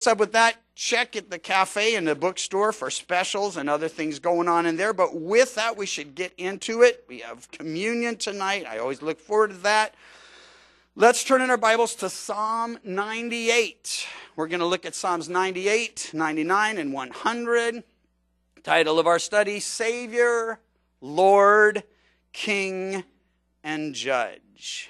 What's up with that? Check at the cafe and the bookstore for specials and other things going on in there. But with that, we should get into it. We have communion tonight. I always look forward to that. Let's turn in our Bibles to Psalm 98. We're going to look at Psalms 98, 99, and 100. Title of our study, Savior, Lord, King, and Judge.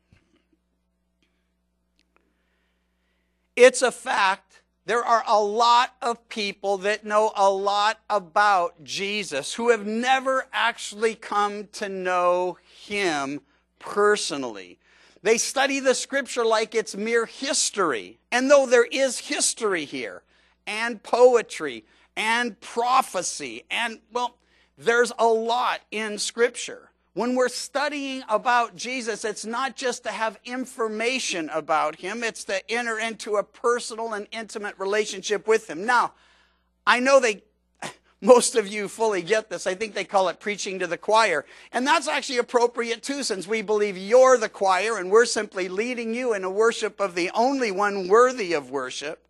It's a fact. There are a lot of people that know a lot about Jesus who have never actually come to know him personally. They study the scripture like it's mere history. And though there is history here, and poetry, and prophecy, and, well, there's a lot in scripture. When we're studying about Jesus, it's not just to have information about him, it's to enter into a personal and intimate relationship with him. Now, I know most of you fully get this. I think they call it preaching to the choir. And that's actually appropriate too, since we believe you're the choir and we're simply leading you in a worship of the only one worthy of worship.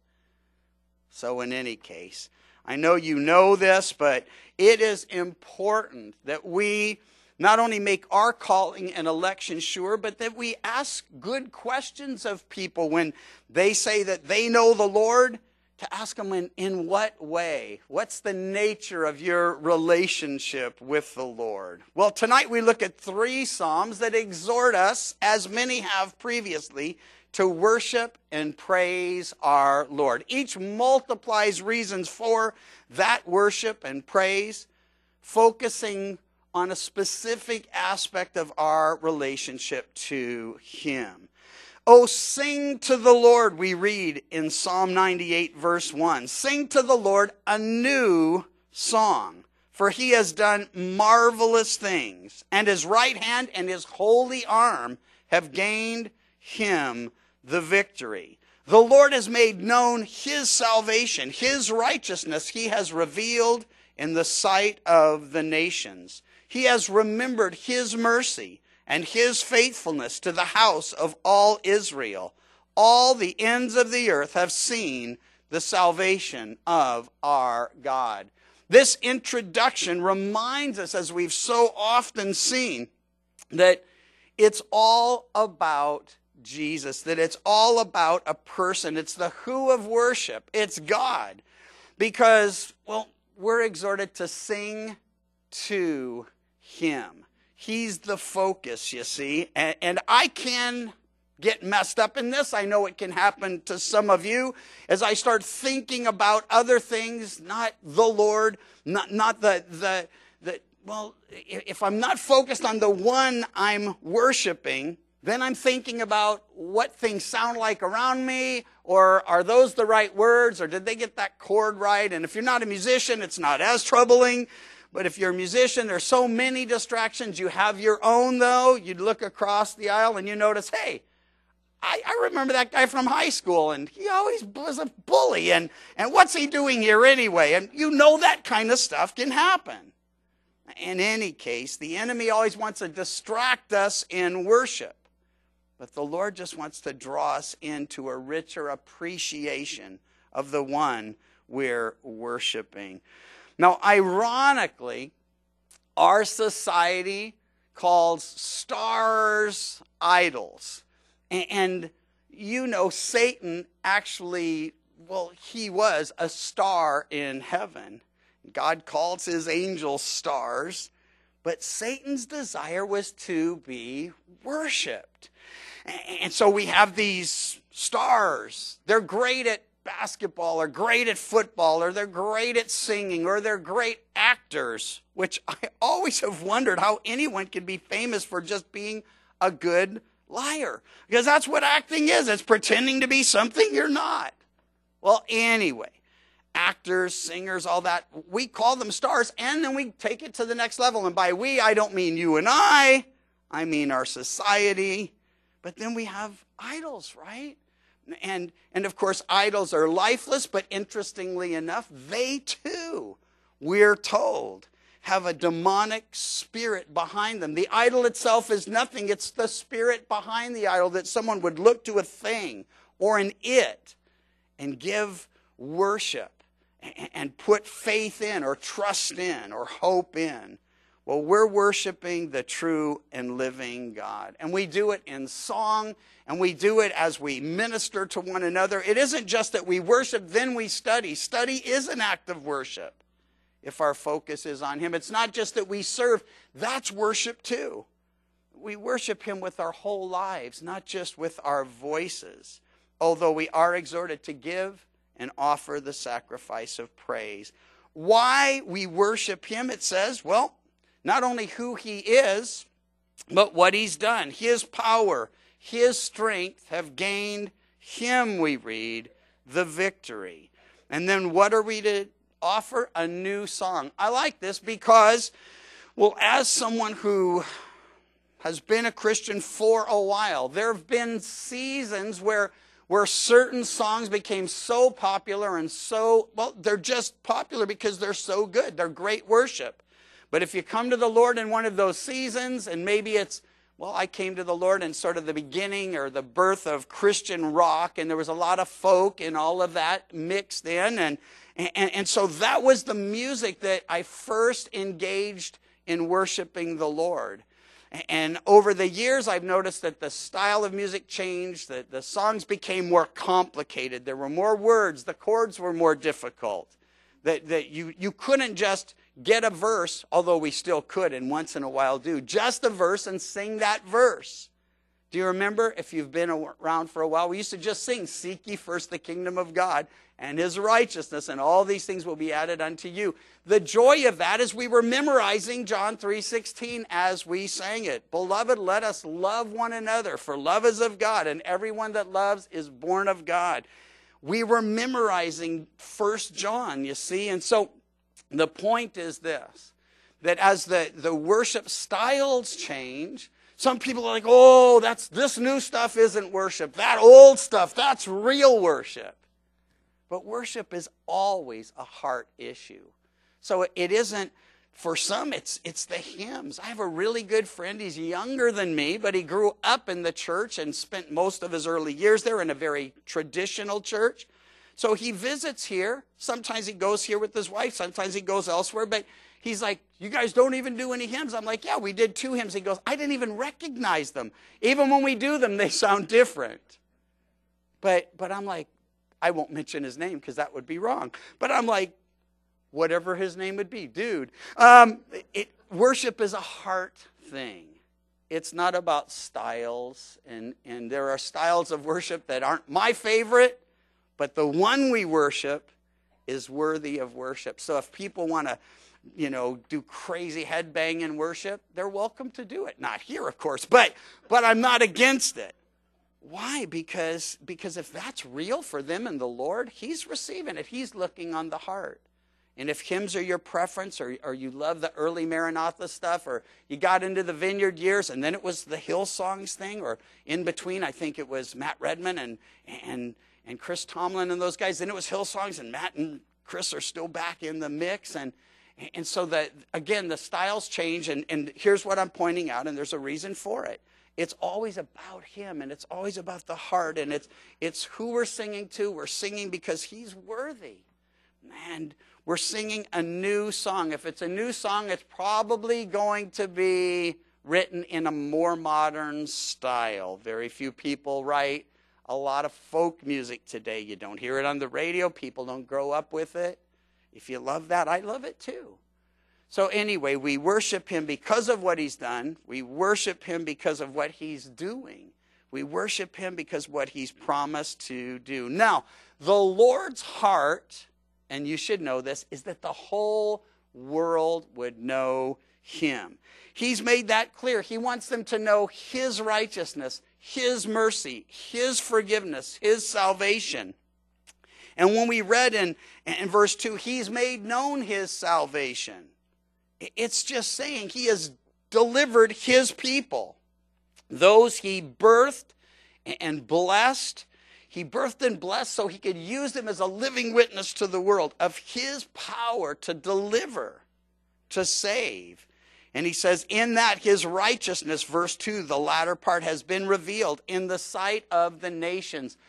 So in any case, I know you know this, but it is important that we not only make our calling and election sure, but that we ask good questions of people when they say that they know the Lord, to ask them in what way? What's the nature of your relationship with the Lord? Well, tonight we look at 3 Psalms that exhort us, as many have previously, to worship and praise our Lord. Each multiplies reasons for that worship and praise, focusing on a specific aspect of our relationship to him. Oh, sing to the Lord, we read in Psalm 98, verse 1. Sing to the Lord a new song, for he has done marvelous things, and his right hand and his holy arm have gained him the victory. The Lord has made known his salvation, his righteousness he has revealed in the sight of the nations. He has remembered his mercy and his faithfulness to the house of all Israel. All the ends of the earth have seen the salvation of our God. This introduction reminds us, as we've so often seen, that it's all about Jesus, that it's all about a person. It's the who of worship. It's God. Because, well, we're exhorted to sing to him. He's the focus, you see. And I can get messed up in this. I know it can happen to some of you. As I start thinking about other things, not the Lord, not the well, if I'm not focused on the one I'm worshiping, then I'm thinking about what things sound like around me, or are those the right words, or did they get that chord right? And if you're not a musician, it's not as troubling. But if you're a musician, there's so many distractions. You have your own, though. You'd look across the aisle and you notice, hey, I remember that guy from high school, and he always was a bully. And what's he doing here anyway? And you know that kind of stuff can happen. In any case, the enemy always wants to distract us in worship. But the Lord just wants to draw us into a richer appreciation of the one we're worshiping. Now, ironically, our society calls stars idols. And you know, Satan actually, well, he was a star in heaven. God calls his angels stars. But Satan's desire was to be worshipped. And so we have these stars. They're great at basketball, or great at football, or they're great at singing, or they're great actors, which I always have wondered how anyone can be famous for just being a good liar. Because that's what acting is. It's pretending to be something you're not. Well, anyway, actors, singers, all that, we call them stars, and then we take it to the next level. And by we, I don't mean you and I mean our society. But then we have idols, right? And of course, idols are lifeless, but interestingly enough, they too, we're told, have a demonic spirit behind them. The idol itself is nothing. It's the spirit behind the idol, that someone would look to a thing or an it and give worship and put faith in or trust in or hope in? Well, we're worshiping the true and living God. And we do it in song, and we do it as we minister to one another. It isn't just that we worship, then we study. Study is an act of worship if our focus is on him. It's not just that we serve. That's worship too. We worship him with our whole lives, not just with our voices, although we are exhorted to give and offer the sacrifice of praise. Why we worship him, it says, well, not only who he is, but what he's done. His power, his strength have gained him, we read, the victory. And then what are we to offer? A new song. I like this because, well, as someone who has been a Christian for a while, there have been seasons where certain songs became so popular and so, well, they're just popular because they're so good. They're great worship. But if you come to the Lord in one of those seasons, and maybe it's, well, I came to the Lord in sort of the beginning or the birth of Christian rock, and there was a lot of folk and all of that mixed in. And so that was the music that I first engaged in worshiping the Lord. And over the years, I've noticed that the style of music changed, that the songs became more complicated. There were more words. The chords were more difficult. That you couldn't just get a verse, although we still could and once in a while do, just a verse and sing that verse. Do you remember, if you've been around for a while, we used to just sing, "Seek ye first the kingdom of God and his righteousness, and all these things will be added unto you." The joy of that is we were memorizing John 3:16 as we sang it. "Beloved, let us love one another, for love is of God, and everyone that loves is born of God." We were memorizing 1 John, you see. And so the point is this, that as the worship styles change, some people are like, oh, this new stuff isn't worship. That old stuff, that's real worship. But worship is always a heart issue. So it isn't, for some, it's the hymns. I have a really good friend. He's younger than me, but he grew up in the church and spent most of his early years there in a very traditional church. So he visits here. Sometimes he goes here with his wife. Sometimes he goes elsewhere. But he's like, you guys don't even do any hymns. I'm like, yeah, we did 2 hymns. He goes, I didn't even recognize them. Even when we do them, they sound different. But I'm like, I won't mention his name because that would be wrong. But I'm like, whatever his name would be, dude. Worship is a heart thing. It's not about styles. And there are styles of worship that aren't my favorite. But the one we worship is worthy of worship. So if people want to, do crazy headbanging worship, they're welcome to do it. Not here, of course, but I'm not against it. Why? Because if that's real for them and the Lord, he's receiving it. He's looking on the heart. And if hymns are your preference, or you love the early Maranatha stuff, or you got into the Vineyard years and then it was the Hillsongs thing, or in between, I think it was Matt Redman and Chris Tomlin and those guys. Then it was Hillsongs, and Matt and Chris are still back in the mix. And so that, again, the styles change. And here's what I'm pointing out, and there's a reason for it. It's always about him, and it's always about the heart, and it's who we're singing to. We're singing because he's worthy. And we're singing a new song. If it's a new song, it's probably going to be written in a more modern style. Very few people write a lot of folk music today. You don't hear it on the radio. People don't grow up with it. If you love that, I love it too. So anyway, we worship him because of what he's done. We worship him because of what he's doing. We worship him because of what he's promised to do. Now, the Lord's heart, and you should know this, is that the whole world would know him. He's made that clear. He wants them to know his righteousness, his mercy, his forgiveness, his salvation. And when we read in verse 2, he's made known his salvation. It's just saying he has delivered his people. Those he birthed and blessed. He birthed and blessed so he could use them as a living witness to the world of his power to deliver, to save. And he says, in that his righteousness, verse 2, the latter part, has been revealed in the sight of the nations.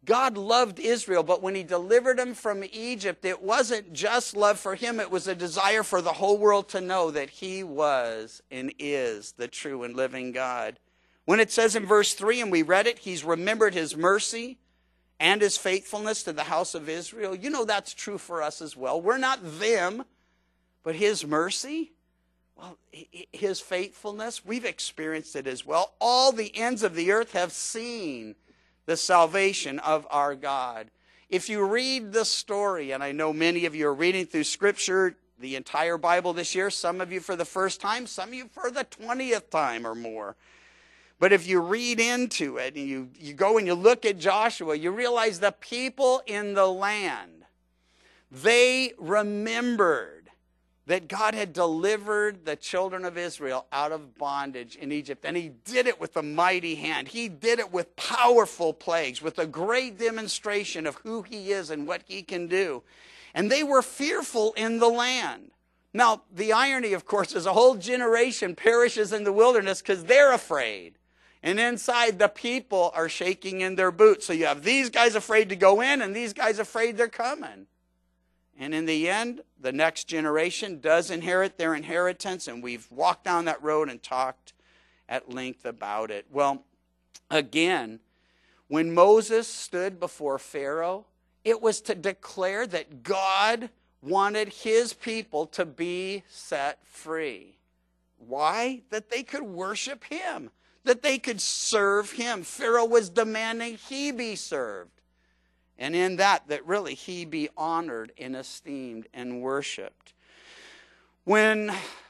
God loved Israel, but when he delivered them from Egypt, it wasn't just love for him. It was a desire for the whole world to know that he was and is the true and living God. When it says in verse 3, and we read it, he's remembered his mercy and his faithfulness to the house of Israel. You know that's true for us as well. We're not them, but his mercy, well, his faithfulness, we've experienced it as well. All the ends of the earth have seen the salvation of our God. If you read the story, and I know many of you are reading through Scripture, the entire Bible this year, some of you for the first time, some of you for the 20th time or more. But if you read into it, and you go and you look at Joshua, you realize the people in the land, they remembered that God had delivered the children of Israel out of bondage in Egypt. And he did it with a mighty hand. He did it with powerful plagues, with a great demonstration of who he is and what he can do. And they were fearful in the land. Now, the irony, of course, is a whole generation perishes in the wilderness because they're afraid. And inside, the people are shaking in their boots. So you have these guys afraid to go in and these guys afraid they're coming. And in the end, the next generation does inherit their inheritance, and we've walked down that road and talked at length about it. Well, again, when Moses stood before Pharaoh, it was to declare that God wanted his people to be set free. Why? That they could worship him, that they could serve him. Pharaoh was demanding he be served. And in that really he be honored and esteemed and worshiped. When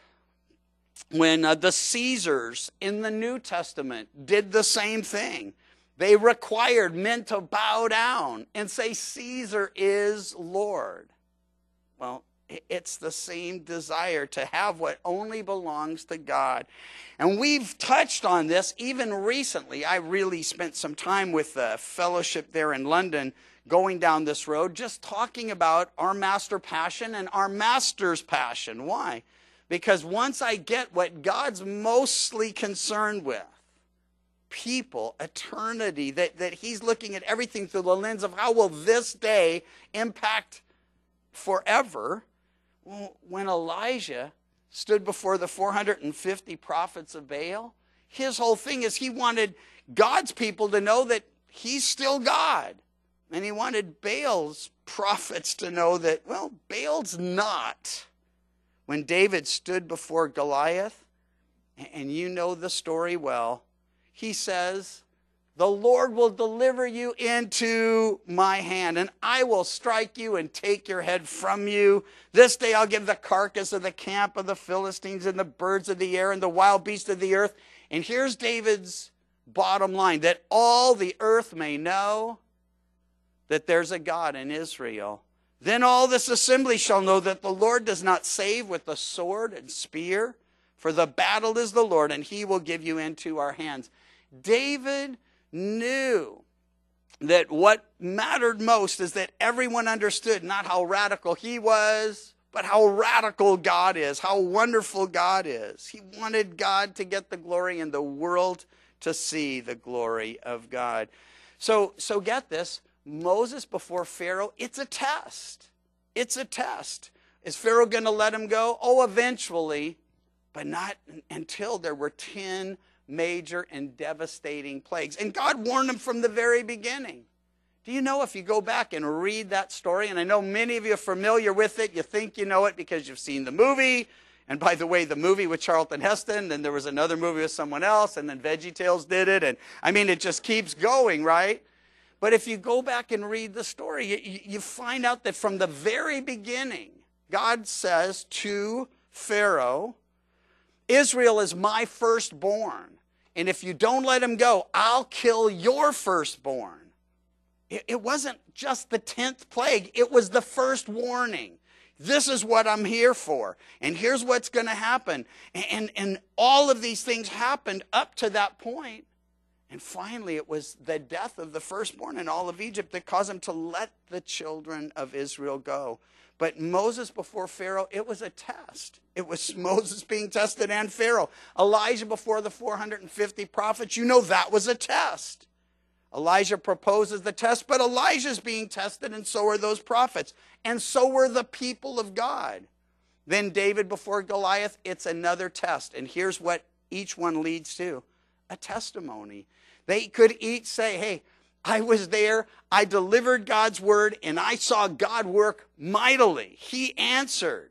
the Caesars in the New Testament did the same thing, they required men to bow down and say, Caesar is Lord. Well, it's the same desire to have what only belongs to God. And we've touched on this even recently. I really spent some time with the fellowship there in London going down this road, just talking about our master passion and our master's passion. Why? Because once I get what God's mostly concerned with, people, eternity, that he's looking at everything through the lens of how will this day impact forever. When Elijah stood before the 450 prophets of Baal, his whole thing is he wanted God's people to know that he's still God. And he wanted Baal's prophets to know that, well, Baal's not. When David stood before Goliath, and you know the story well, he says, the Lord will deliver you into my hand, and I will strike you and take your head from you. This day I'll give the carcass of the camp of the Philistines and the birds of the air and the wild beasts of the earth. And here's David's bottom line, that all the earth may know that there's a God in Israel. Then all this assembly shall know that the Lord does not save with the sword and spear, for the battle is the Lord, and he will give you into our hands. David knew that what mattered most is that everyone understood not how radical he was, but how radical God is, how wonderful God is. He wanted God to get the glory and the world to see the glory of God. So get this. Moses before Pharaoh, it's a test. It's a test. Is Pharaoh going to let him go? Oh, eventually, but not until there were 10 major and devastating plagues. And God warned him from the very beginning. Do you know, if you go back and read that story, and I know many of you are familiar with it, you think you know it because you've seen the movie. And by the way, the movie with Charlton Heston, then there was another movie with someone else, and then VeggieTales did it. And I mean, it just keeps going, right? But if you go back and read the story, you find out that from the very beginning, God says to Pharaoh, Israel is my firstborn. And if you don't let him go, I'll kill your firstborn. It wasn't just the 10th plague. It was the first warning. This is what I'm here for. And here's what's going to happen. And all of these things happened up to that point. And finally, it was the death of the firstborn in all of Egypt that caused him to let the children of Israel go. But Moses before Pharaoh, it was a test. It was Moses being tested and Pharaoh. Elijah before the 450 prophets, you know that was a test. Elijah proposes the test, but Elijah's being tested, and so are those prophets. And so were the people of God. Then David before Goliath, it's another test. And here's what each one leads to: a testimony. They could each say, hey, I was there, I delivered God's word, and I saw God work mightily. He answered.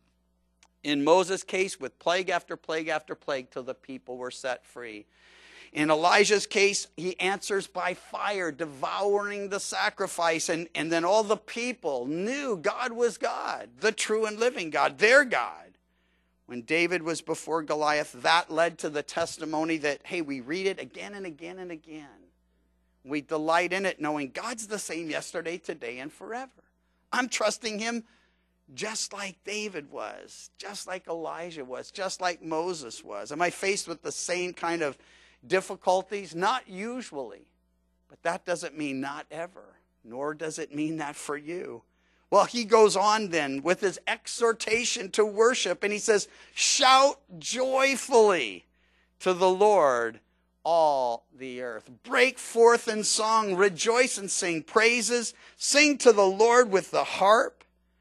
In Moses' case, with plague after plague after plague, till the people were set free. In Elijah's case, he answers by fire, devouring the sacrifice. And then all the people knew God was God, the true and living God, their God. When David was before Goliath, that led to the testimony that, hey, we read it again and again and again. We delight in it, knowing God's the same yesterday, today, and forever. I'm trusting him just like David was, just like Elijah was, just like Moses was. Am I faced with the same kind of difficulties? Not usually, but that doesn't mean not ever, nor does it mean that for you. Well, he goes on then with his exhortation to worship, and he says, shout joyfully to the Lord, all the earth. Break forth in song, rejoice and sing praises. Sing to the Lord with the harp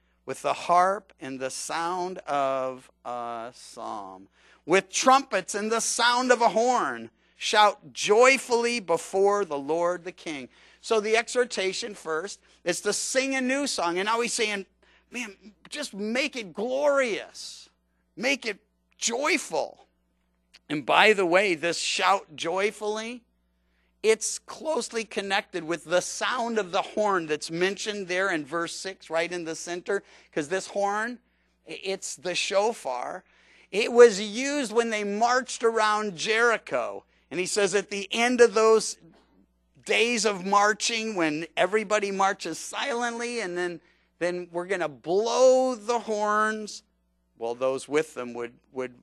and the sound of a psalm, with trumpets and the sound of a horn. Shout joyfully before the Lord the King. So the exhortation first is to sing a new song. And now he's saying, man, just make it glorious. Make it joyful. And by the way, this shout joyfully, it's closely connected with the sound of the horn that's mentioned there in verse 6, right in the center. Because this horn, it's the shofar. It was used when they marched around Jericho. And he says at the end of those days of marching, when everybody marches silently, and then we're going to blow the horns. Well, those with them would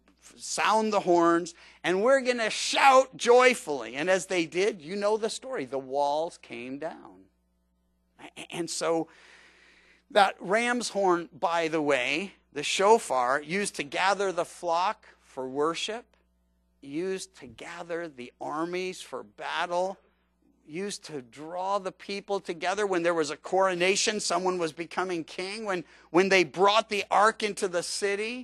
sound the horns, and we're going to shout joyfully. And as they did, you know the story. The walls came down. And so that ram's horn, by the way, the shofar, used to gather the flock for worship, used to gather the armies for battle, used to draw the people together when there was a coronation, someone was becoming king, when they brought the ark into the city,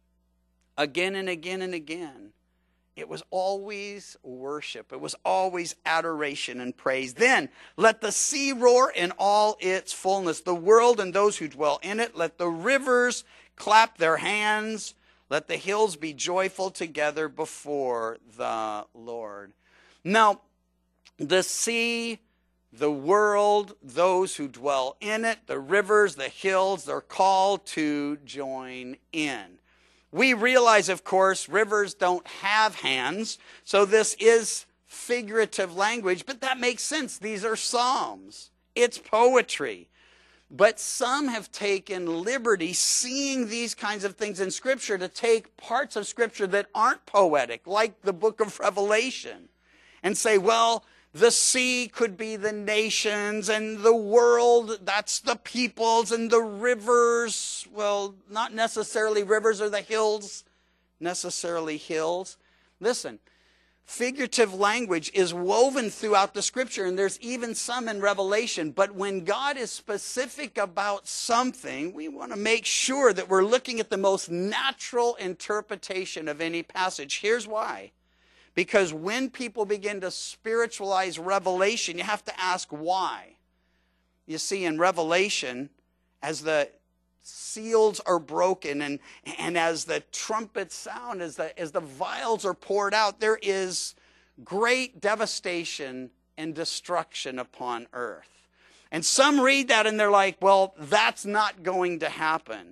again and again and again. It was always worship. It was always adoration and praise. Then let the sea roar in all its fullness, the world and those who dwell in it. Let the rivers clap their hands. Let the hills be joyful together before the Lord. Now, the sea, the world, those who dwell in it, the rivers, the hills, they're called to join in. We realize, of course, rivers don't have hands, so this is figurative language, but that makes sense. These are psalms. It's poetry. But some have taken liberty, seeing these kinds of things in Scripture, to take parts of Scripture that aren't poetic, like the book of Revelation, and say, well, the sea could be the nations, and the world, that's the peoples, and the rivers, well, not necessarily rivers, or the hills, necessarily hills. Listen, figurative language is woven throughout the Scripture, and there's even some in Revelation. But when God is specific about something, we want to make sure that we're looking at the most natural interpretation of any passage. Here's why. Because when people begin to spiritualize Revelation, you have to ask why. You see, in Revelation, as the seals are broken and as the trumpets sound, as the vials are poured out, there is great devastation and destruction upon earth. And some read that and they're like, well, that's not going to happen.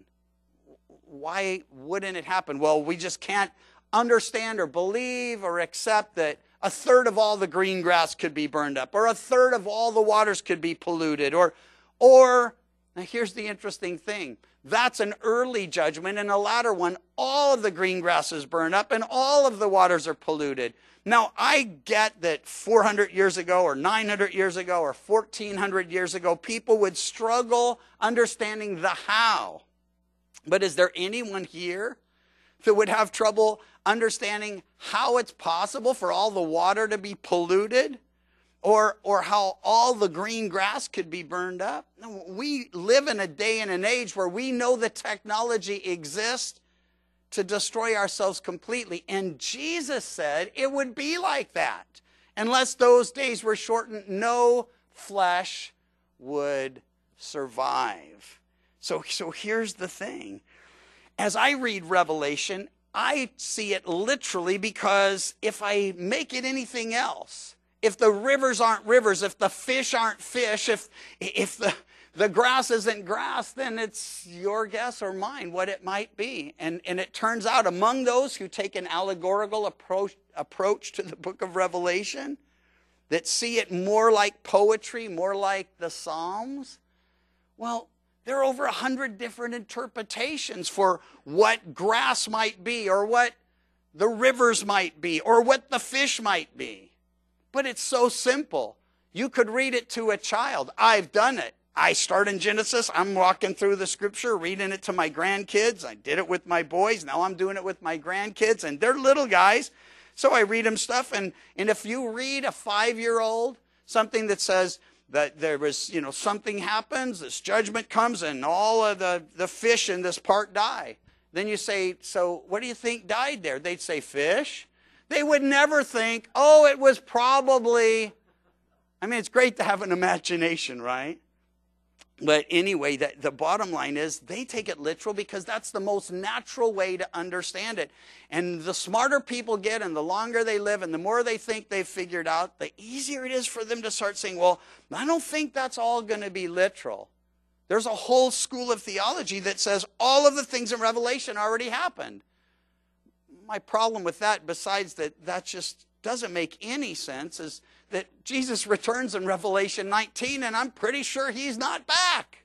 Why wouldn't it happen? Well, we just can't understand or believe or accept that a third of all the green grass could be burned up, or a third of all the waters could be polluted, or now here's the interesting thing. That's an early judgment, and a latter one, all of the green grass is burned up and all of the waters are polluted. Now, I get that 400 years ago or 900 years ago or 1400 years ago, people would struggle understanding the how. But is there anyone here that would have trouble understanding how it's possible for all the water to be polluted? or how all the green grass could be burned up. No, we live in a day and an age where we know the technology exists to destroy ourselves completely. And Jesus said it would be like that. Unless those days were shortened, no flesh would survive. So here's the thing. As I read Revelation, I see it literally, because if I make it anything else, if the rivers aren't rivers, if the fish aren't fish, if the grass isn't grass, then it's your guess or mine what it might be. And it turns out among those who take an allegorical approach to the book of Revelation, that see it more like poetry, more like the Psalms, well, there are over 100 different interpretations for what grass might be, or what the rivers might be, or what the fish might be. But it's so simple. You could read it to a child. I've done it. I start in Genesis. I'm walking through the scripture, reading it to my grandkids. I did it with my boys. Now I'm doing it with my grandkids, and they're little guys. So I read them stuff. And if you read a 5-year-old something that says that there was, something happens, this judgment comes, and all of the fish in this part die. Then you say, so what do you think died there? They'd say fish. They would never think, oh, it was probably, it's great to have an imagination, right? But anyway, the bottom line is they take it literal because that's the most natural way to understand it. And the smarter people get and the longer they live and the more they think they've figured out, the easier it is for them to start saying, well, I don't think that's all going to be literal. There's a whole school of theology that says all of the things in Revelation already happened. My problem with that, besides that just doesn't make any sense, is that Jesus returns in Revelation 19, and I'm pretty sure he's not back.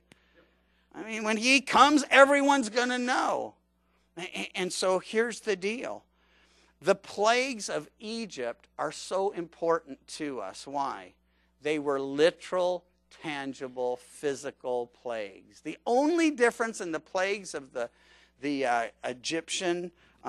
When he comes, everyone's going to know. And so here's the deal. The plagues of Egypt are so important to us. Why? They were literal, tangible, physical plagues. The only difference in the plagues of the Egyptian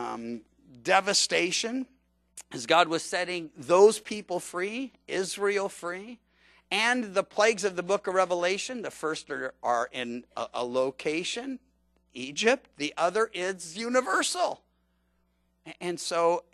devastation as God was setting those people free, Israel free, and the plagues of the book of Revelation, the first are in a location, Egypt, the other is universal. And so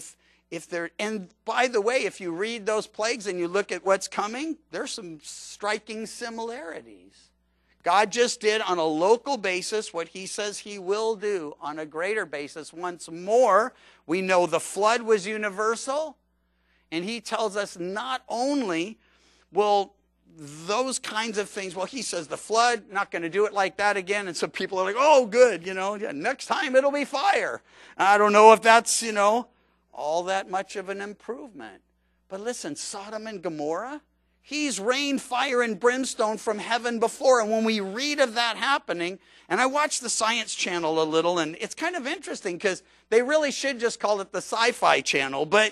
and by the way, if you read those plagues and you look at what's coming, there's some striking similarities. God just did on a local basis what he says he will do on a greater basis once more. We know the flood was universal, and he tells us not only will those kinds of things, well, he says the flood, not going to do it like that again, and so people are like, oh, good, next time it'll be fire. I don't know if that's, all that much of an improvement. But listen, Sodom and Gomorrah, he's rained fire and brimstone from heaven before. And when we read of that happening, and I watch the Science Channel a little, and it's kind of interesting because they really should just call it the Sci-Fi Channel. But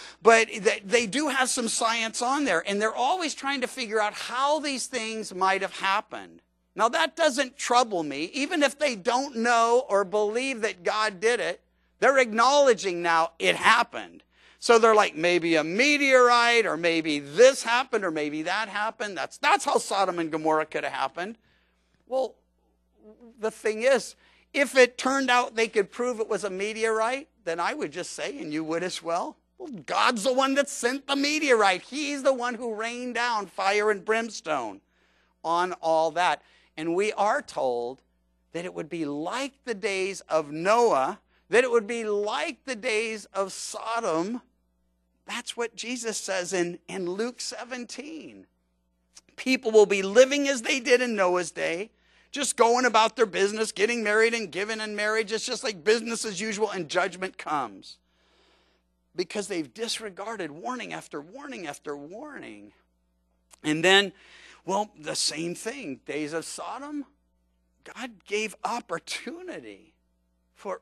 they do have some science on there, and they're always trying to figure out how these things might have happened. Now, that doesn't trouble me. Even if they don't know or believe that God did it, they're acknowledging now it happened. So they're like, maybe a meteorite, or maybe this happened, or maybe that happened. That's how Sodom and Gomorrah could have happened. Well, the thing is, if it turned out they could prove it was a meteorite, then I would just say, and you would as well, God's the one that sent the meteorite. He's the one who rained down fire and brimstone on all that. And we are told that it would be like the days of Noah, that it would be like the days of Sodom. That's what Jesus says in Luke 17. People will be living as they did in Noah's day, just going about their business, getting married and given in marriage. It's just like business as usual, and judgment comes. Because they've disregarded warning after warning after warning. And then, well, the same thing. Days of Sodom, God gave opportunity for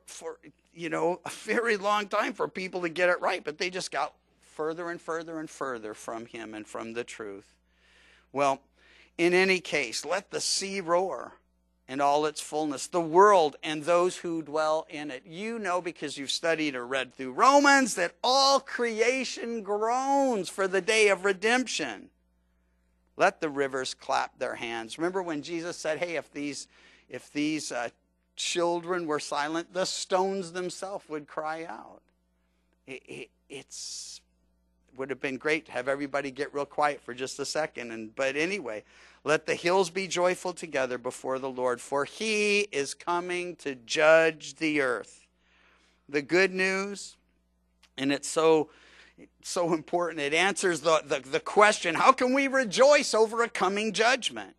a very long time for people to get it right, but they just got further and further and further from him and from the truth. Well, in any case, let the sea roar. and all its fullness, the world and those who dwell in it. You know, because you've studied or read through Romans, that all creation groans for the day of redemption. Let the rivers clap their hands. Remember when Jesus said, hey, if these children were silent, the stones themselves would cry out. It would have been great to have everybody get real quiet for just a second. But anyway, let the hills be joyful together before the Lord, for he is coming to judge the earth. The good news, and it's so important, it answers the question, how can we rejoice over a coming judgment?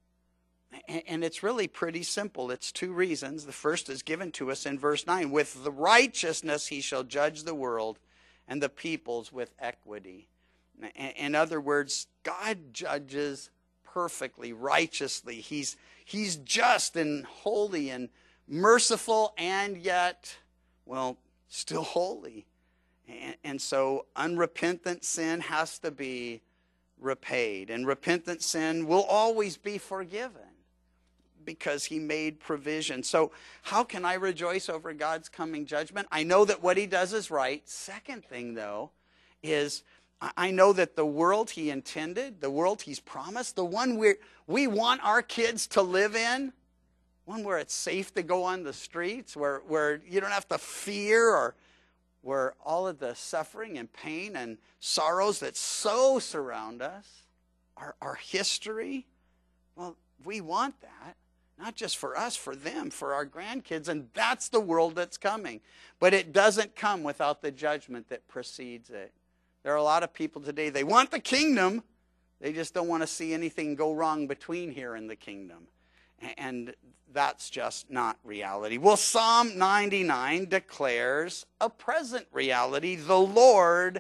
And it's really pretty simple. It's two reasons. The first is given to us in verse 9. With the righteousness he shall judge the world and the peoples with equity. In other words, God judges perfectly, righteously. He's just and holy and merciful, and yet, well, still holy. And so unrepentant sin has to be repaid. And repentant sin will always be forgiven because he made provision. So how can I rejoice over God's coming judgment? I know that what he does is right. Second thing, though, is I know that the world he intended, the world he's promised, the one we want our kids to live in, one where it's safe to go on the streets, where you don't have to fear, or where all of the suffering and pain and sorrows that so surround us, our history, well, we want that. Not just for us, for them, for our grandkids, and that's the world that's coming. But it doesn't come without the judgment that precedes it. There are a lot of people today, they want the kingdom, they just don't want to see anything go wrong between here and the kingdom. And that's just not reality. Well, Psalm 99 declares a present reality. The Lord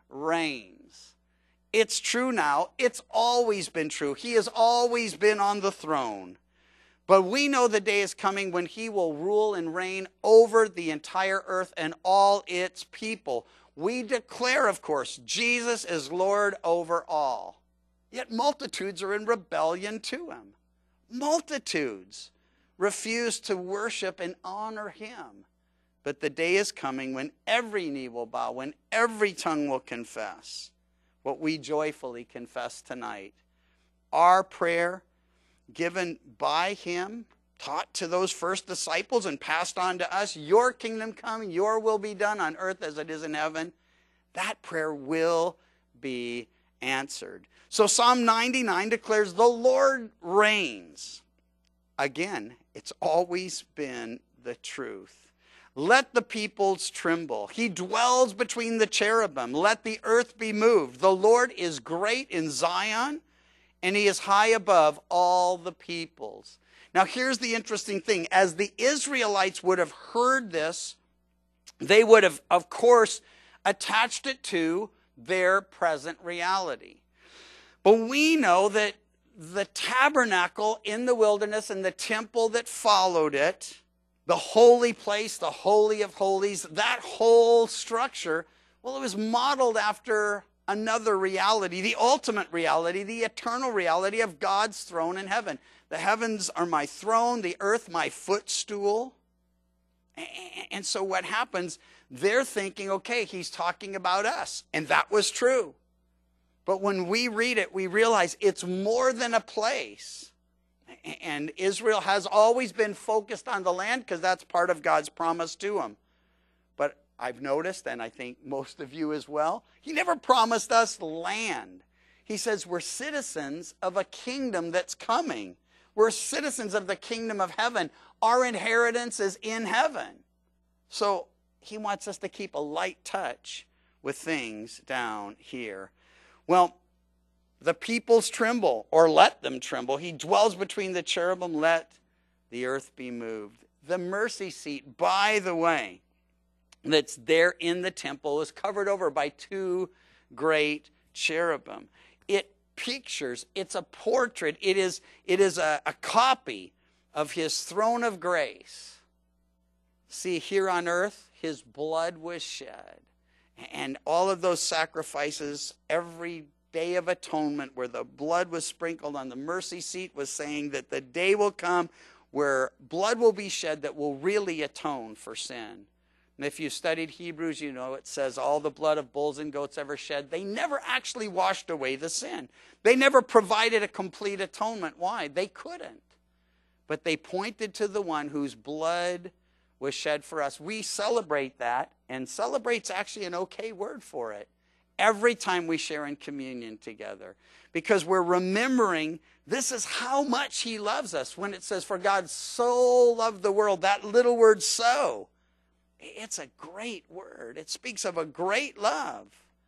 reigns. It's true now. It's always been true. He has always been on the throne. But we know the day is coming when he will rule and reign over the entire earth and all its people. We declare, of course, Jesus is Lord over all. Yet multitudes are in rebellion to him. Multitudes refuse to worship and honor him. But the day is coming when every knee will bow, when every tongue will confess what we joyfully confess tonight. Our prayer, given by him, taught to those first disciples and passed on to us, your kingdom come, your will be done on earth as it is in heaven, that prayer will be answered. So Psalm 99 declares the Lord reigns. Again, it's always been the truth. Let the peoples tremble. He dwells between the cherubim. Let the earth be moved. The Lord is great in Zion, and he is high above all the peoples. Now here's the interesting thing. As the Israelites would have heard this, they would have, of course, attached it to their present reality. But we know that the tabernacle in the wilderness and the temple that followed it, the holy place, the Holy of Holies, that whole structure, well, it was modeled after another reality, the ultimate reality, the eternal reality of God's throne in heaven. The heavens are my throne, the earth my footstool. And so what happens, they're thinking, okay, he's talking about us. And that was true. But when we read it, we realize it's more than a place. And Israel has always been focused on the land because that's part of God's promise to them. But I've noticed, and I think most of you as well, he never promised us land. He says we're citizens of a kingdom that's coming. We're citizens of the kingdom of heaven. Our inheritance is in heaven. So he wants us to keep a light touch with things down here. Well, the peoples tremble, or let them tremble. He dwells between the cherubim, let the earth be moved. The mercy seat, by the way, that's there in the temple is covered over by two great cherubim. It pictures, it's a portrait, it is a copy of his throne of grace. See, here on earth, his blood was shed. And all of those sacrifices, every Day of Atonement where the blood was sprinkled on the mercy seat was saying that the day will come where blood will be shed that will really atone for sin. And if you studied Hebrews, you know it says all the blood of bulls and goats ever shed, they never actually washed away the sin. They never provided a complete atonement. Why? They couldn't. But they pointed to the one whose blood was shed for us. We celebrate that, and celebrate's actually an okay word for it, every time we share in communion together. Because we're remembering this is how much he loves us. When it says, for God so loved the world, that little word so, it's a great word. It speaks of a great love.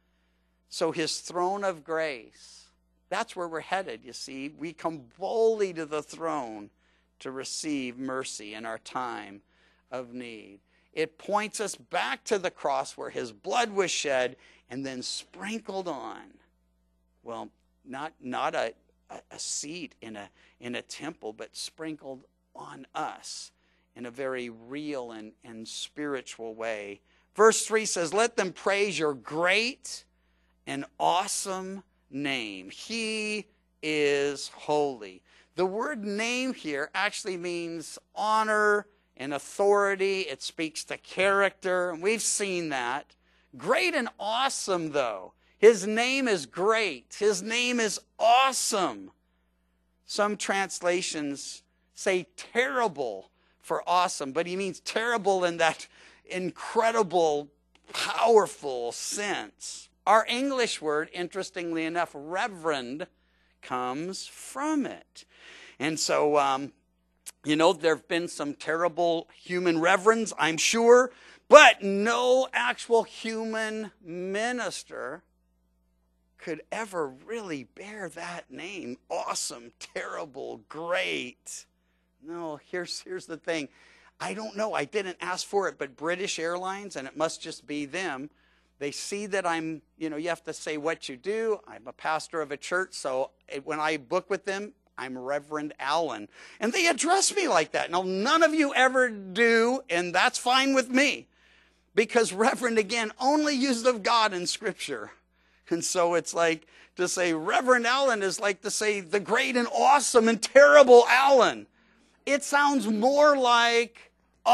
So his throne of grace, that's where we're headed, you see. We come boldly to the throne to receive mercy in our time of need. It points us back to the cross where his blood was shed and then sprinkled on. Well, not a seat in a temple, but sprinkled on us in a very real and spiritual way. Verse 3 says, let them praise your great and awesome name. He is holy. The word name here actually means honor and authority. It speaks to character, and we've seen that. Great and awesome, though. His name is great. His name is awesome. Some translations say terrible for awesome, but he means terrible in that incredible, powerful sense. Our English word, interestingly enough, reverend, comes from it. And so, there have been some terrible human reverends, I'm sure, but no actual human minister could ever really bear that name. Awesome, terrible, great. No, here's the thing. I don't know. I didn't ask for it, but British Airlines, and it must just be them, they see that I'm, you have to say what you do. I'm a pastor of a church, so when I book with them, I'm Reverend Allen. And they address me like that. Now, none of you ever do, and that's fine with me. Because Reverend, again, only used of God in Scripture. And so it's like to say Reverend Allen is like to say the great and awesome and terrible Allen. It sounds more like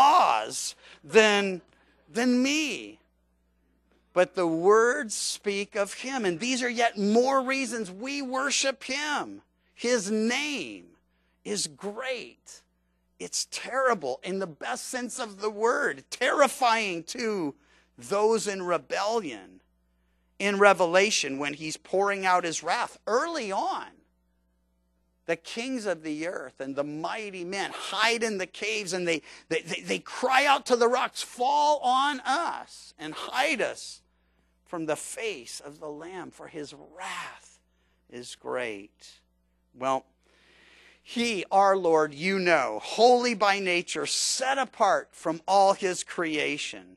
Oz than me. But the words speak of him. And these are yet more reasons we worship him. His name is great. It's terrible in the best sense of the word. Terrifying to those in rebellion. In Revelation, when he's pouring out his wrath early on, the kings of the earth and the mighty men hide in the caves, and they cry out to the rocks, fall on us and hide us from the face of the Lamb, for his wrath is great. Well, he, our Lord, holy by nature, set apart from all his creation.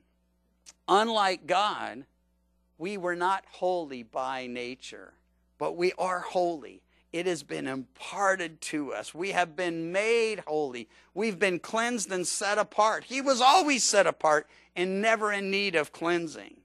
Unlike God, we were not holy by nature, but we are holy. It has been imparted to us. We have been made holy. We've been cleansed and set apart. He was always set apart and never in need of cleansing.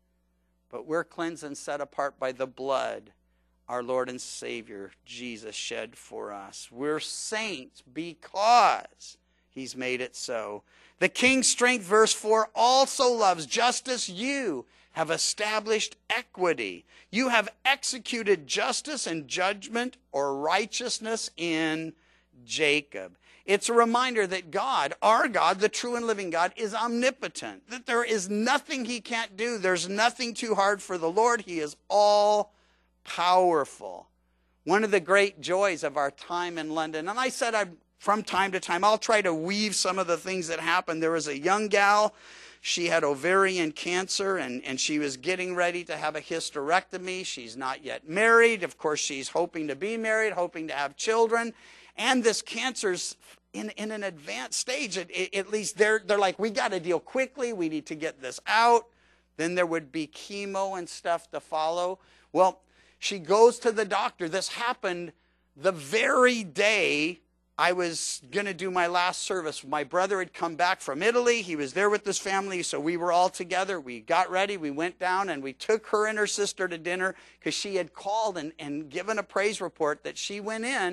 But we're cleansed and set apart by the blood our Lord and Savior Jesus shed for us. We're saints because he's made it so. The King's strength, verse 4, also loves justice. You have established equity. You have executed justice and judgment or righteousness in Jacob. It's a reminder that God, our God, the true and living God, is omnipotent. That there is nothing he can't do. There's nothing too hard for the Lord. He is all powerful. One of the great joys of our time in London, and I said from time to time, I'll try to weave some of the things that happened. There was a young gal. She had ovarian cancer, and she was getting ready to have a hysterectomy. She's not yet married. Of course, she's hoping to be married, hoping to have children. And this cancer's in an advanced stage. At least they're like, we got to deal quickly. We need to get this out. Then there would be chemo and stuff to follow. Well, she goes to the doctor. This happened the very day I was going to do my last service. My brother had come back from Italy. He was there with his family, so we were all together. We got ready. We went down, and we took her and her sister to dinner because she had called and given a praise report that she went in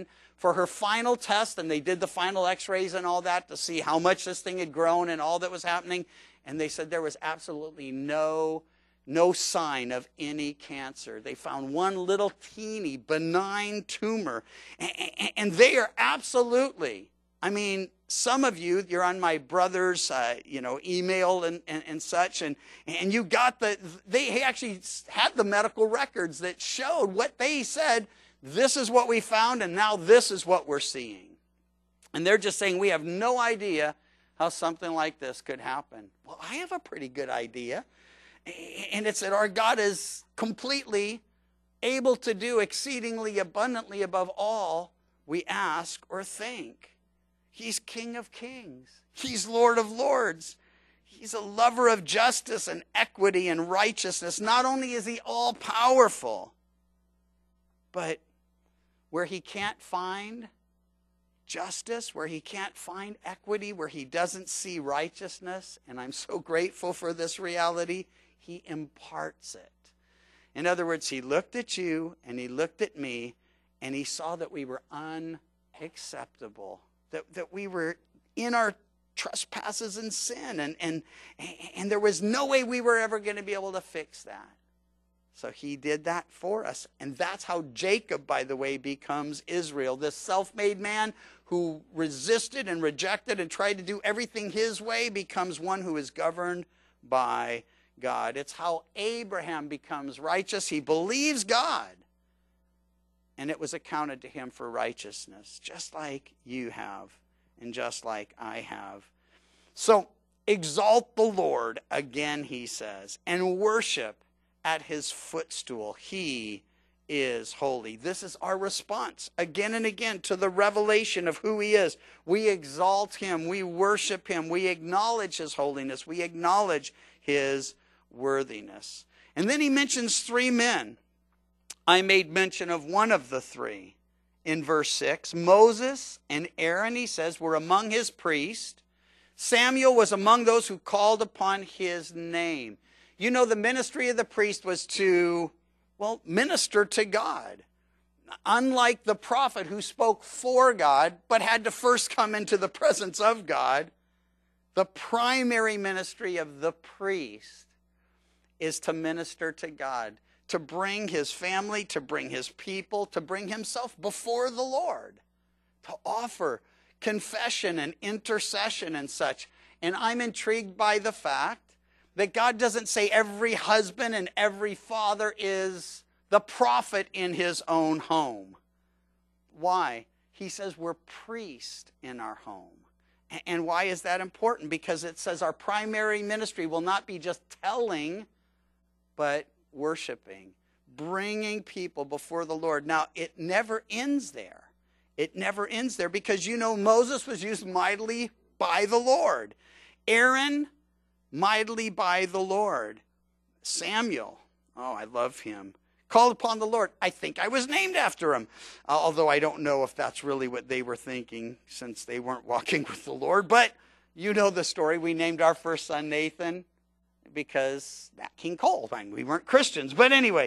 for her final test, and they did the final x-rays and all that to see how much this thing had grown and all that was happening. And they said there was absolutely no sign of any cancer. They found one little teeny benign tumor. And they are absolutely, I mean, some of you, you're on my brother's, email and such, and you got they actually had the medical records that showed what they said. This is what we found, and now this is what we're seeing. And they're just saying, we have no idea how something like this could happen. Well, I have a pretty good idea. And it's that our God is completely able to do exceedingly abundantly above all we ask or think. He's King of Kings. He's Lord of Lords. He's a lover of justice and equity and righteousness. Not only is he all-powerful, but where he can't find justice, where he can't find equity, where he doesn't see righteousness, and I'm so grateful for this reality, he imparts it. In other words, he looked at you and he looked at me and he saw that we were unacceptable, that we were in our trespasses and sin, and there was no way we were ever going to be able to fix that. So he did that for us. And that's how Jacob, by the way, becomes Israel. This self-made man who resisted and rejected and tried to do everything his way becomes one who is governed by God. It's how Abraham becomes righteous. He believes God, and it was accounted to him for righteousness, just like you have and just like I have. So exalt the Lord, again he says, and worship at his footstool. He is holy. This is our response again and again to the revelation of who he is. We exalt him. We worship him. We acknowledge his holiness. We acknowledge his worthiness. And then he mentions three men. I made mention of one of the three in verse 6. Moses and Aaron, he says, were among his priests. Samuel was among those who called upon his name. You know, the ministry of the priest was to, minister to God. Unlike the prophet who spoke for God, but had to first come into the presence of God, the primary ministry of the priest is to minister to God, to bring his family, to bring his people, to bring himself before the Lord, to offer confession and intercession and such. And I'm intrigued by the fact that God doesn't say every husband and every father is the prophet in his own home. Why? He says we're priests in our home. And why is that important? Because it says our primary ministry will not be just telling, but worshiping, bringing people before the Lord. Now, it never ends there. It never ends there because, Moses was used mightily by the Lord. Aaron, mightily by the Lord. Samuel, I love him. Called upon the Lord. I think I was named after him. Although I don't know if that's really what they were thinking since they weren't walking with the Lord. But you know the story. We named our first son Nathan because Nat King Cole. We weren't Christians. But anyway,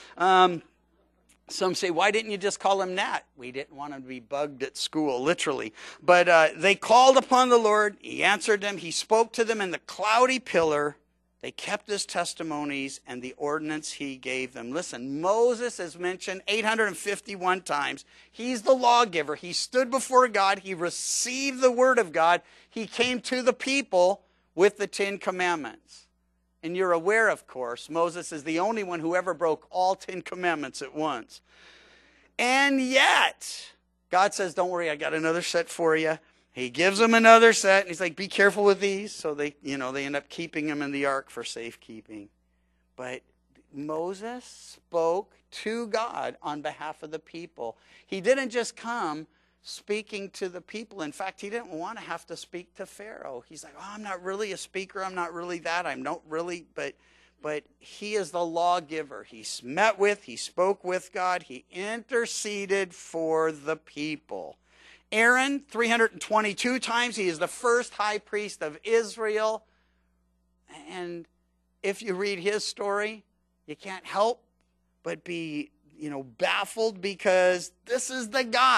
some say, why didn't you just call him Nat? We didn't want him to be bugged at school, literally. But they called upon the Lord. He answered them. He spoke to them in the cloudy pillar. They kept his testimonies and the ordinance he gave them. Listen, Moses is mentioned 851 times. He's the lawgiver. He stood before God. He received the word of God. He came to the people with the 10 Commandments. And you're aware, of course, Moses is the only one who ever broke all 10 commandments at once. And yet, God says, don't worry, I got another set for you. He gives them another set, and he's like, be careful with these. So they end up keeping them in the ark for safekeeping. But Moses spoke to God on behalf of the people. He didn't just come speaking to the people. In fact, he didn't want to have to speak to Pharaoh. He's like, I'm not really a speaker. I'm not really that. I'm not really, but he is the lawgiver. He spoke with God. He interceded for the people. Aaron, 322 times, he is the first high priest of Israel. And if you read his story, you can't help but be, baffled because this is the guy,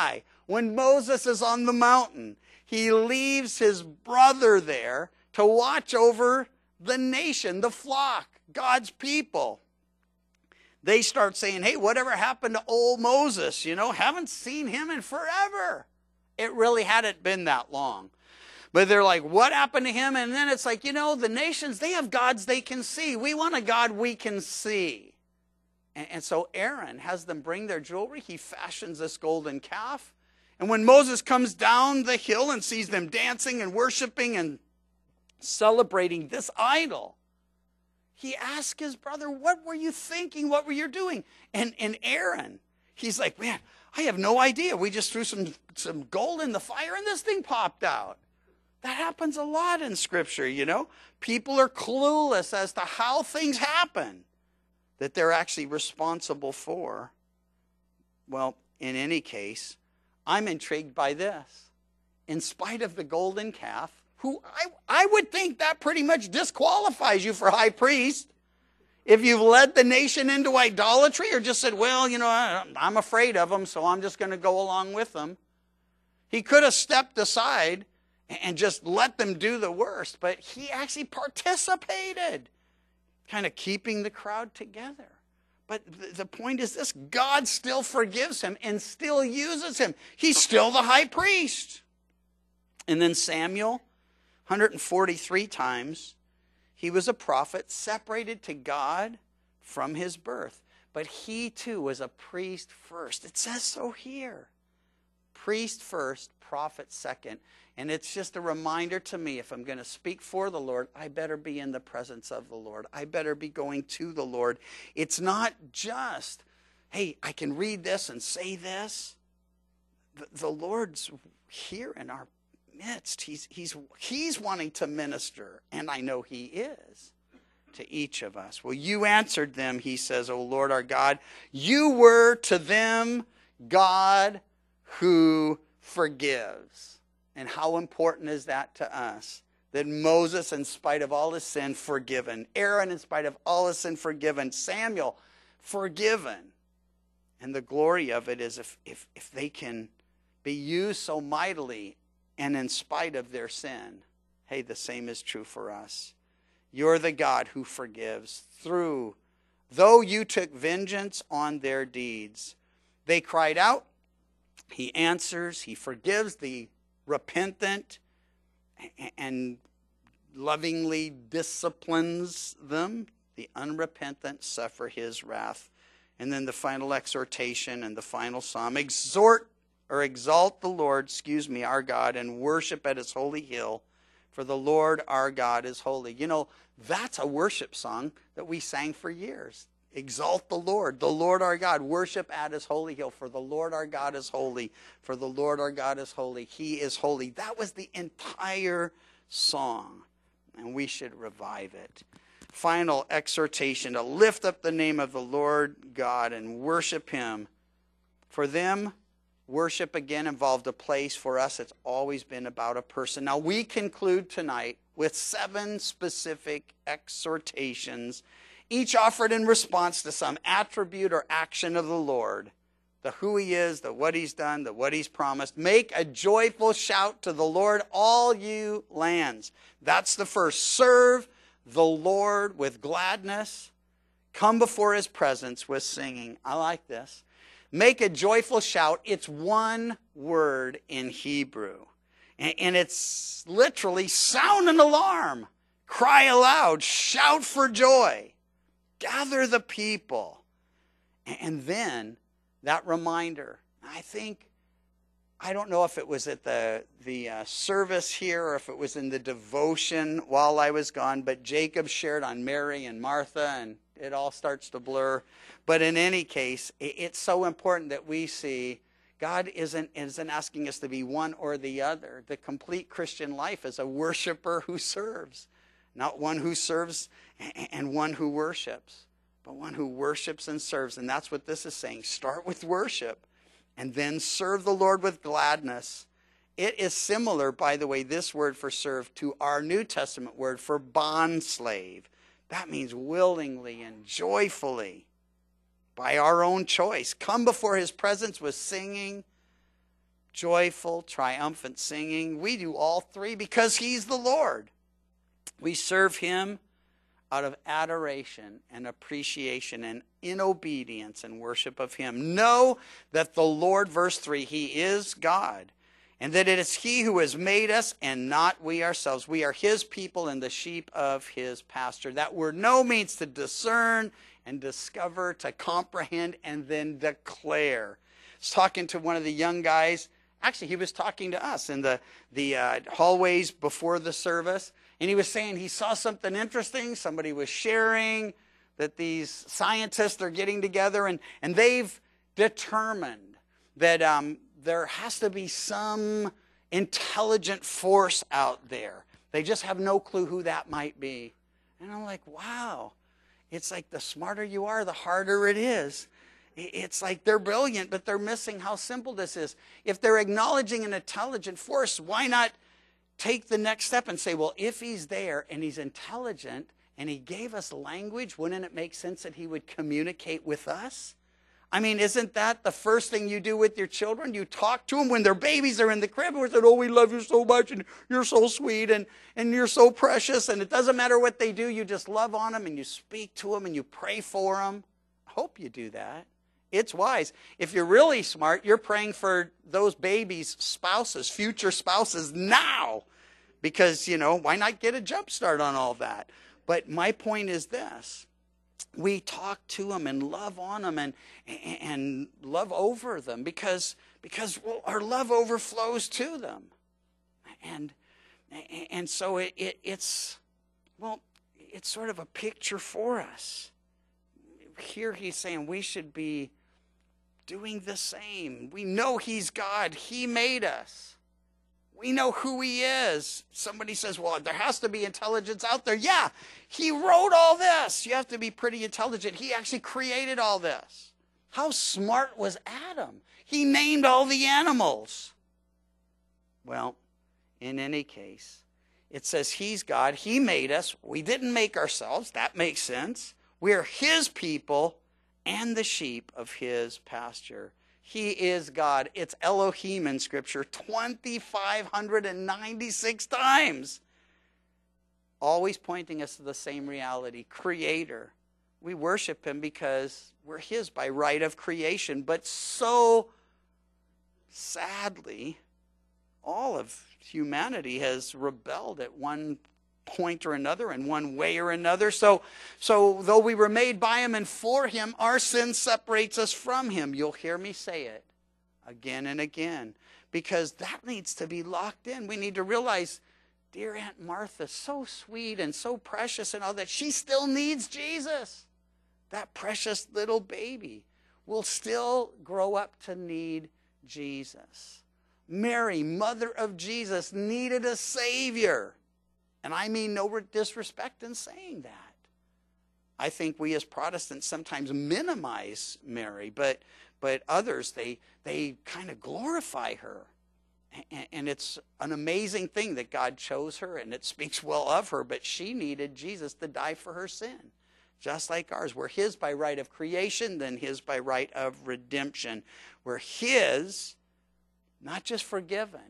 When Moses is on the mountain, he leaves his brother there to watch over the nation, the flock, God's people. They start saying, hey, whatever happened to old Moses? Haven't seen him in forever. It really hadn't been that long. But they're like, what happened to him? And then it's like, the nations, they have gods they can see. We want a God we can see. And so Aaron has them bring their jewelry. He fashions this golden calf. And when Moses comes down the hill and sees them dancing and worshiping and celebrating this idol, he asks his brother, what were you thinking? What were you doing? And Aaron, he's like, man, I have no idea. We just threw some gold in the fire and this thing popped out. That happens a lot in Scripture, People are clueless as to how things happen that they're actually responsible for. Well, in any case, I'm intrigued by this. In spite of the golden calf, who I would think that pretty much disqualifies you for high priest. If you've led the nation into idolatry or just said, well, I'm afraid of them, so I'm just going to go along with them. He could have stepped aside and just let them do the worst. But he actually participated, kind of keeping the crowd together. But the point is this: God still forgives him and still uses him. He's still the high priest. And then Samuel, 143 times, he was a prophet separated to God from his birth. But he too was a priest first. It says so here. Priest first, prophet second. And it's just a reminder to me, if I'm going to speak for the Lord, I better be in the presence of the Lord. I better be going to the Lord. It's not just, hey, I can read this and say this. The Lord's here in our midst. He's wanting to minister, and I know he is, to each of us. Well, you answered them, he says, O Lord our God. You were to them God who forgives. And how important is that to us? That Moses, in spite of all his sin, forgiven. Aaron, in spite of all his sin, forgiven. Samuel, forgiven. And the glory of it is if they can be used so mightily and in spite of their sin, hey, the same is true for us. You're the God who forgives. Though you took vengeance on their deeds. They cried out. He answers. He forgives the repentant and lovingly disciplines them. The unrepentant suffer his wrath. And then the final exhortation and the final psalm. Exalt the Lord, our God, and worship at his holy hill. For the Lord our God is holy. That's a worship song that we sang for years. Exalt the Lord our God. Worship at his holy hill. For the Lord our God is holy. For the Lord our God is holy. He is holy. That was the entire song. And we should revive it. Final exhortation to lift up the name of the Lord God and worship him. For them, worship again involved a place. For us, it's always been about a person. Now we conclude tonight with 7 specific exhortations, each offered in response to some attribute or action of the Lord. The who he is, the what he's done, the what he's promised. Make a joyful shout to the Lord, all you lands. That's the first. Serve the Lord with gladness. Come before his presence with singing. I like this. Make a joyful shout. It's one word in Hebrew. And it's literally sound an alarm. Cry aloud. Shout for joy. Gather the people. And then that reminder. I don't know if it was at the service here or if it was in the devotion while I was gone, but Jacob shared on Mary and Martha, and it all starts to blur. But in any case, it's so important that we see God isn't asking us to be one or the other. The complete Christian life is a worshiper who serves. Not one who serves and one who worships, but one who worships and serves. And that's what this is saying. Start with worship and then serve the Lord with gladness. It is similar, by the way, this word for serve, to our New Testament word for bondslave. That means willingly and joyfully, by our own choice. Come before his presence with singing. joyful, triumphant singing. We do all three because he's the Lord. We serve him out of adoration and appreciation and in obedience and worship of him. Know that the Lord, verse 3, he is God, and that it is he who has made us and not we ourselves. We are his people and the sheep of his pasture. That word know means to discern and discover, to comprehend, and then declare. I was talking to one of the young guys. Actually, he was talking to us in the hallways before the service. And he was saying he saw something interesting. Somebody was sharing that these scientists are getting together and they've determined that there has to be some intelligent force out there. They just have no clue who that might be. And I'm like, wow. It's like the smarter you are, the harder it is. It's like they're brilliant, but they're missing how simple this is. If they're acknowledging an intelligent force, why not take the next step and say, well, if he's there and he's intelligent and he gave us language, wouldn't it make sense that he would communicate with us? I mean, isn't that the first thing you do with your children? You talk to them when their babies are in the crib and we said, oh, we love you so much and you're so sweet and you're so precious. And it doesn't matter what they do. You just love on them and you speak to them and you pray for them. I hope you do that. It's wise. If you're really smart, you're praying for those babies' spouses, future spouses now. Because, why not get a jump start on all that? But my point is this. We talk to them and love on them and love over them because our love overflows to them. And so it's sort of a picture for us. Here he's saying we should be doing the same. We know he's God. He made us. We know who he is. Somebody says, well, there has to be intelligence out there. Yeah, he wrote all this. You have to be pretty intelligent. He actually created all this. How smart was Adam? He named all the animals. Well, in any case, it says he's God. He made us. We didn't make ourselves. That makes sense. We're his people and the sheep of his pasture. He is God. It's Elohim in Scripture 2,596 times. Always pointing us to the same reality, Creator. We worship him because we're his by right of creation. But so sadly, all of humanity has rebelled at one point or another, in one way or another. So though we were made by him and for him, our sin separates us from him. You'll hear me say it again and again, because that needs to be locked in. We need to realize, dear Aunt Martha, so sweet and so precious and all that, she still needs Jesus. That precious little baby will still grow up to need Jesus. Mary, mother of Jesus, needed a Savior. And I mean no disrespect in saying that. I think we as Protestants sometimes minimize Mary, but others, they kind of glorify her. And it's an amazing thing that God chose her, and it speaks well of her, but she needed Jesus to die for her sin, just like ours. We're his by right of creation, then his by right of redemption. We're his, not just forgiven,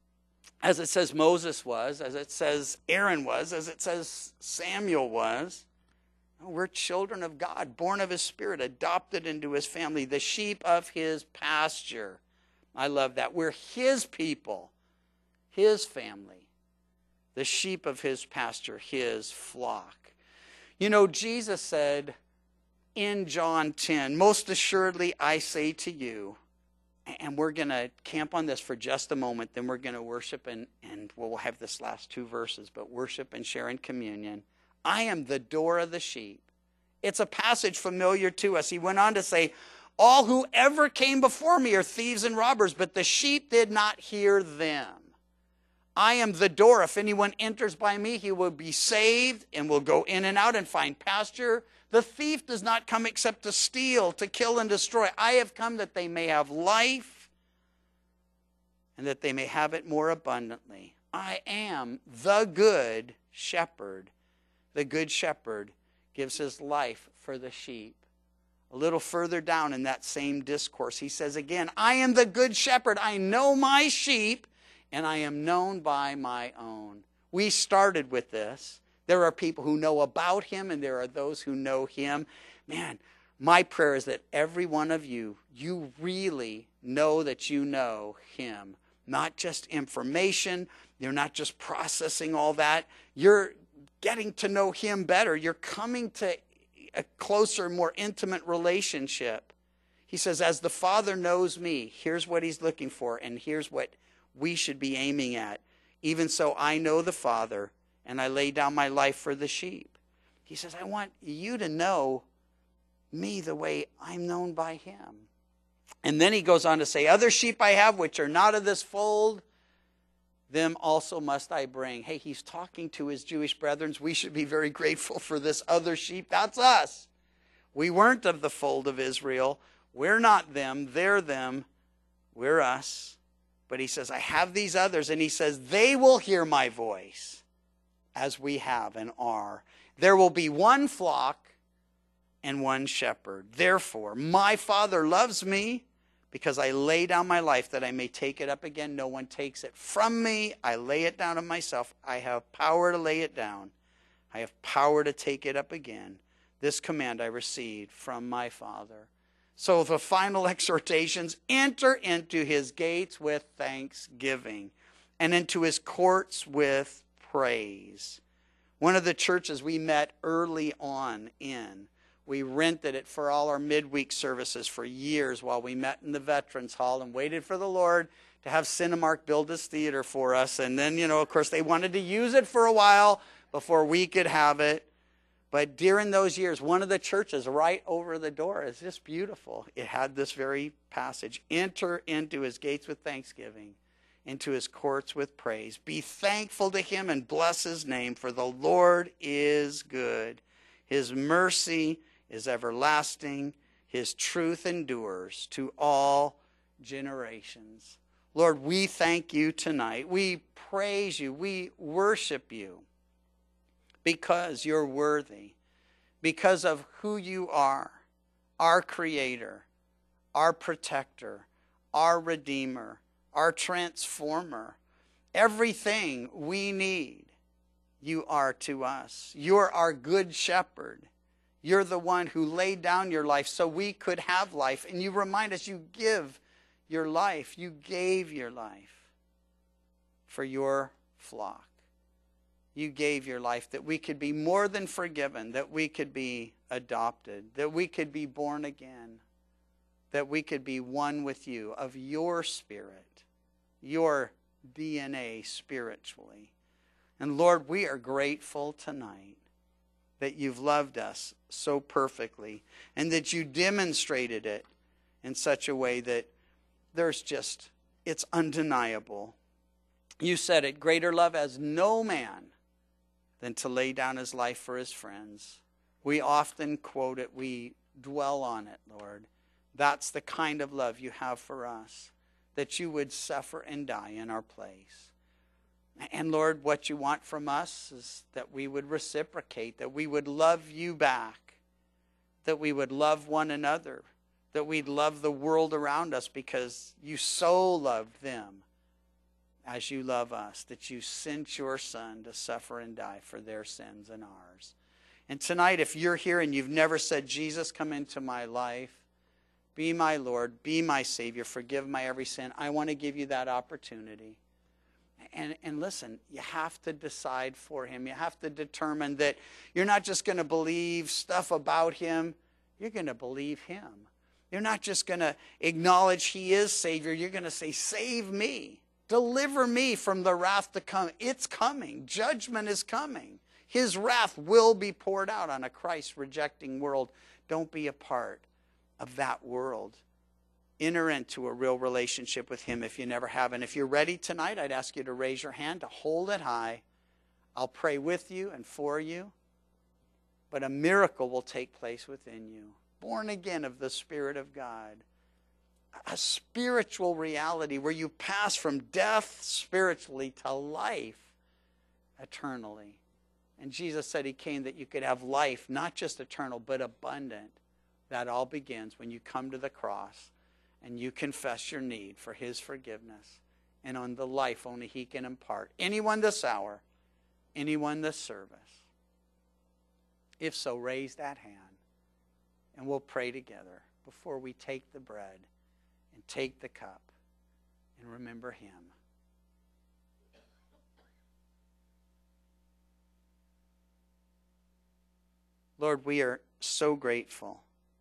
as it says Moses was, as it says Aaron was, as it says Samuel was. No, we're children of God, born of his Spirit, adopted into his family, the sheep of his pasture. I love that. We're his people, his family, the sheep of his pasture, his flock. Jesus said in John 10, most assuredly I say to you, and we're going to camp on this for just a moment, then we're going to worship and we'll have this last two verses, but worship and share in communion. I am the door of the sheep. It's a passage familiar to us. He went on to say, all who ever came before me are thieves and robbers, but the sheep did not hear them. I am the door. If anyone enters by me, he will be saved and will go in and out and find pasture. The thief does not come except to steal, to kill, and destroy. I have come that they may have life and that they may have it more abundantly. I am the good shepherd. The good shepherd gives his life for the sheep. A little further down in that same discourse, he says again, I am the good shepherd. I know my sheep, and I am known by my own. We started with this. There are people who know about him, and there are those who know him. Man, my prayer is that every one of you, you really know that you know him. Not just information. You're not just processing all that. You're getting to know him better. You're coming to a closer, more intimate relationship. He says, as the Father knows me, here's what he's looking for, and here's what we should be aiming at. Even so, I know the Father, and I lay down my life for the sheep. He says, I want you to know me the way I'm known by him. And then he goes on to say, other sheep I have which are not of this fold, them also must I bring. Hey, he's talking to his Jewish brethren. We should be very grateful for this other sheep. That's us. We weren't of the fold of Israel. We're not them. They're them. We're us. But he says, I have these others. And he says, they will hear my voice as we have and are. There will be one flock and one shepherd. Therefore, my Father loves me, because I lay down my life that I may take it up again. No one takes it from me. I lay it down of myself. I have power to lay it down. I have power to take it up again. This command I received from my Father. So the final exhortations, enter into his gates with thanksgiving and into his courts with praise. One of the churches we met early on in, we rented it for all our midweek services for years while we met in the Veterans Hall and waited for the Lord to have Cinemark build this theater for us. And then, of course, they wanted to use it for a while before we could have it. But during those years, one of the churches right over the door is just beautiful. It had this very passage. Enter into his gates with thanksgiving, into his courts with praise. Be thankful to him and bless his name, for the Lord is good. His mercy is everlasting. His truth endures to all generations. Lord, we thank you tonight. We praise you. We worship you because you're worthy, because of who you are, our creator, our protector, our redeemer, our transformer. Everything we need, you are to us. You're our good shepherd. You're the one who laid down your life so we could have life. And you remind us you give your life. You gave your life for your flock. You gave your life that we could be more than forgiven, that we could be adopted, that we could be born again, that we could be one with you, of your spirit, your DNA spiritually. And Lord, we are grateful tonight that you've loved us so perfectly and that you demonstrated it in such a way that it's undeniable. You said it, greater love has no man than to lay down his life for his friends. We often quote it, we dwell on it, Lord. That's the kind of love you have for us, that you would suffer and die in our place. And Lord, what you want from us is that we would reciprocate, that we would love you back, that we would love one another, that we'd love the world around us because you so loved them as you love us, that you sent your Son to suffer and die for their sins and ours. And tonight, if you're here and you've never said, Jesus, come into my life, be my Lord, be my Savior, forgive my every sin, I want to give you that opportunity. And listen, you have to decide for him. You have to determine that you're not just going to believe stuff about him. You're going to believe him. You're not just going to acknowledge he is Savior. You're going to say, save me. Deliver me from the wrath to come. It's coming. Judgment is coming. His wrath will be poured out on a Christ-rejecting world. Don't be a part of that world. Enter into a real relationship with him if you never have. And if you're ready tonight, I'd ask you to raise your hand, to hold it high. I'll pray with you and for you. But a miracle will take place within you. Born again of the Spirit of God. A spiritual reality where you pass from death spiritually to life eternally. And Jesus said he came that you could have life, not just eternal, but abundant. That all begins when you come to the cross and you confess your need for his forgiveness and on the life only he can impart. Anyone this hour, anyone this service. If so, raise that hand and we'll pray together before we take the bread and take the cup and remember him. Lord, we are so grateful.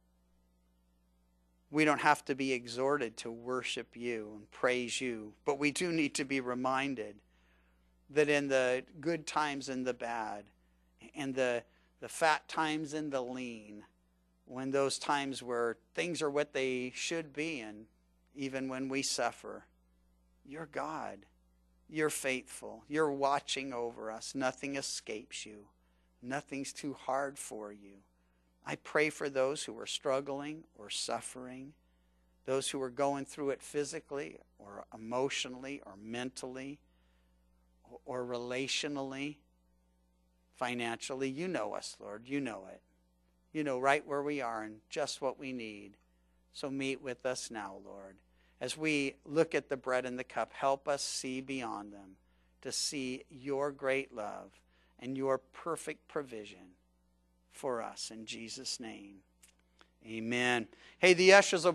We don't have to be exhorted to worship you and praise you, but we do need to be reminded that in the good times and the bad, and the fat times and the lean, when those times where things are what they should be, and even when we suffer, you're God. You're faithful. You're watching over us. Nothing escapes you. Nothing's too hard for you. I pray for those who are struggling or suffering, those who are going through it physically or emotionally or mentally or relationally, financially. You know us, Lord. You know it. You know right where we are and just what we need. So meet with us now, Lord. As we look at the bread and the cup, help us see beyond them, to see your great love and your perfect provision for us. In Jesus' name, amen. Hey, the ushers will